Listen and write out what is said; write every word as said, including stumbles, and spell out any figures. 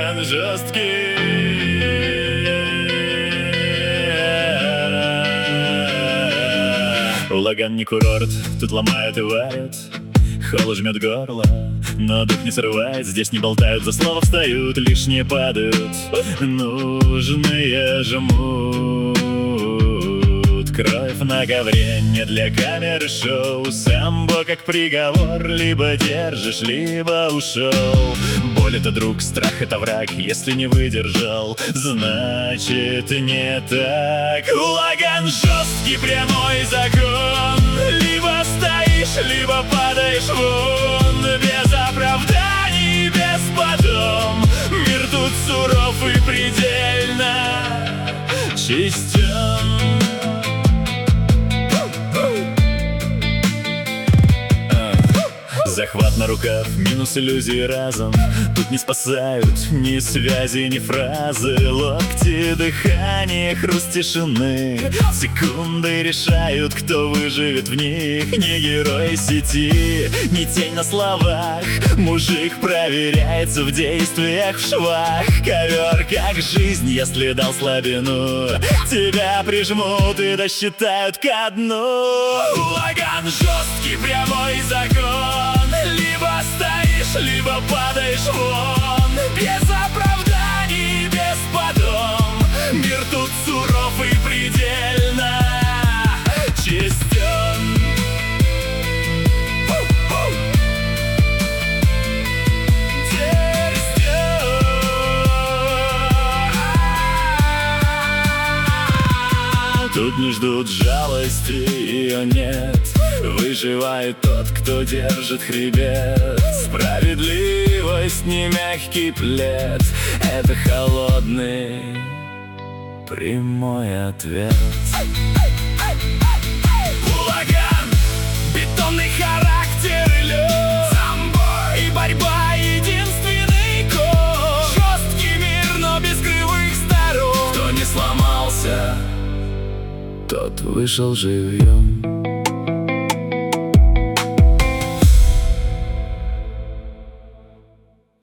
Хулаган жесткий. Хулаган не курорт, тут ломают и варят. Холод жмет горло, но дух не срывает. Здесь не болтают, за слово встают, лишние падают, нужные жмут. Кровь на ковре не для камеры шоу. Самбо как приговор, либо держишь, либо ушел. Боль — это друг, страх — это враг. Если не выдержал, значит не так. Хулаган жесткий, прямой закон. Либо стоишь, либо падаешь вон. Без оправданий, без потом. Мир тут суров и предельно чистен. Захват на рукав, минус иллюзии разом. Тут не спасают ни связи, ни фразы. Локти, дыхание, хруст тишины. Секунды решают, кто выживет в них. Не герой сети, не тень на словах. Мужик проверяется в действиях, в швах. Ковер как жизнь, если дал слабину. Тебя прижмут и досчитают ко дну. Хулаган жесткий, прямой закон. Либо стоишь, либо падаешь вон. Без оправданий, без потом. Мир тут суров и предельно чистен. Тут не ждут жалости, ее нет. Выживает тот, кто держит хребет. Справедливость не мягкий плед, это холодный прямой ответ. Хулаган, бетонный характер и лед. Самбо и борьба — единственный код. Жесткий мир, но без кривых сторон. Кто не сломался, тот вышел живьем.